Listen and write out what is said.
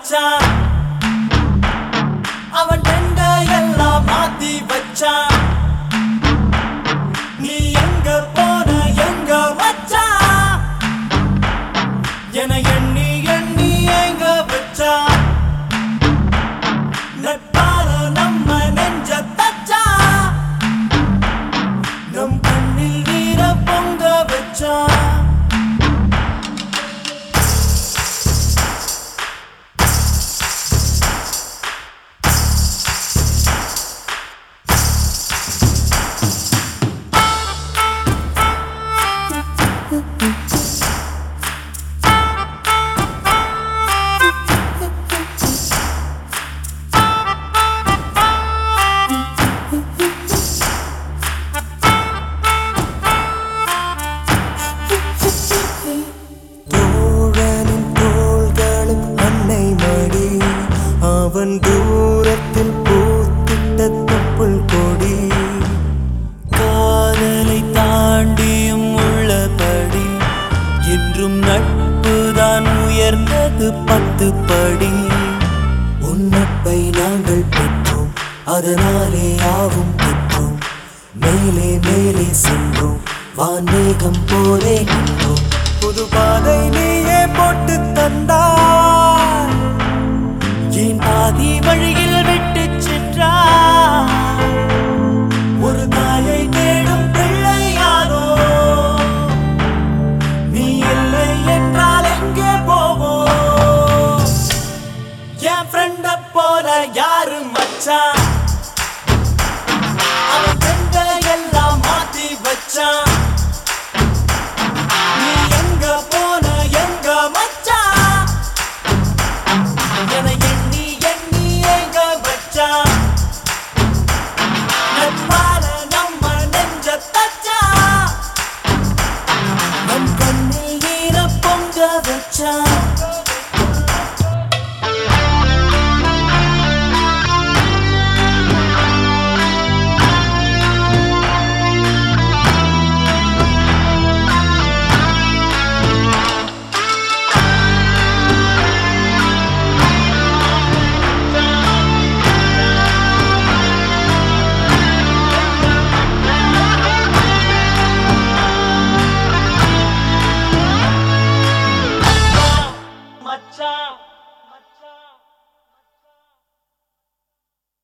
வச்சான் அவன் டெண்ட எல்லாம் மாத்தி வச்சான் நீ எங்க போன எங்க வச்சான் என எண்ணி எண்ணி எங்க வச்சான் நட்பால நம்ம நெஞ்ச தச்சான் நம் கண்ணில் நீர பொங்க வச்சான் அவன் தூரத்தில் பூத்திட்ட தொப்புள் கொடி காதலை தாண்டியும் உள்ளபடி என்றும் நட்புதான் உயர்ந்தது 10 படி உன்னப்பை நாங்கள் பெற்றோம் அதனாலே யாவும் பெற்றோம் மேலே மேலே சென்றோம் வான்மேகம் போலே நின்றோம் புது பாதை நீயே போட்டு தந்தாய் என் பாதி வழியில் விட்டு சென்றாய்